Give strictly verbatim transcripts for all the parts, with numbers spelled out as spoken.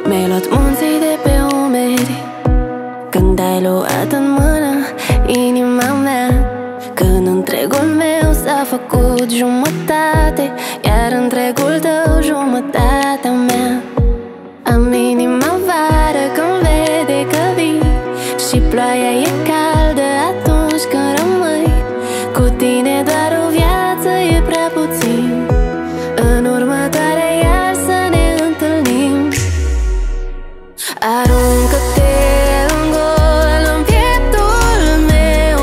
Mi-ai luat munții de pe umeri când ai luat în mână inima mea. Când întregul meu s-a făcut jumătate, iar întregul tău jumătatea mea. Am inima vară când vede că vii și ploaia e caldă atunci când rămâi. Cu tine doar o viață e prea puțin, în următoarea iar să ne întâlnim. Aruncă-te în gol, în pieptul meu.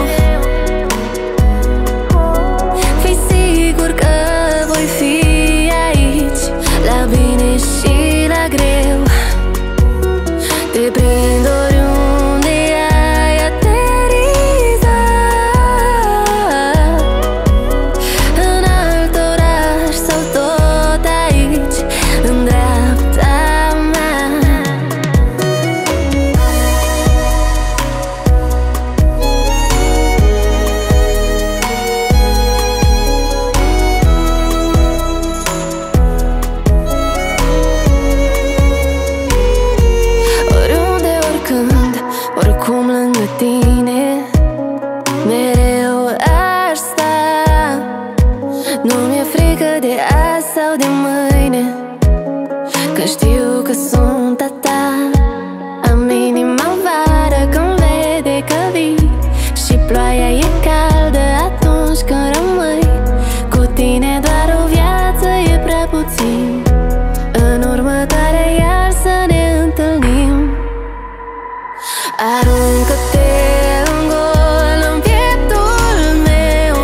Fii sigur că voi fi aici, la bine și la greu. Te prind oriunde ai aterizat, în alt oraș sau tot aici, în dreapta mea. Oriunde, oricând, oricum lângă tine, mereu aș sta. Nu mi-e frică de azi sau de mâine, că știu că sunt a ta. Am inima vară când vede că vii și ploaia e caldă atunci când rămâi. Cu tine doar o viață e prea puțin, în următoarea iar să ne întâlnim. Aruncă-te în gol, în pieptul meu.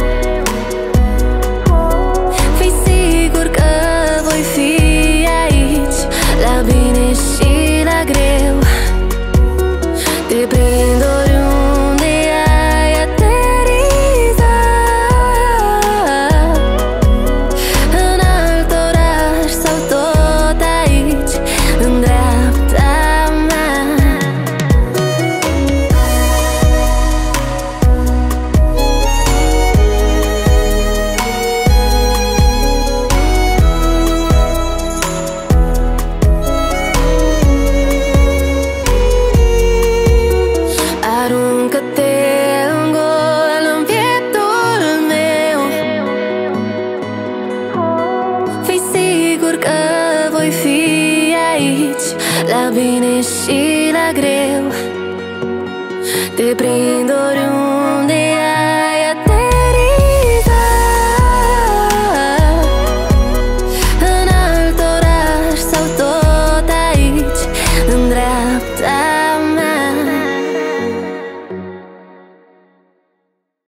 Fii sigur că voi fi aici, la bine și la greu. Te prind oriunde ai aterizat, în alt oraș sau tot aici, în dreapta mea. Aruncă-te în gol, în pieptul meu. Fii sigur că voi fi aici, la bine și la greu. Te prind oriunde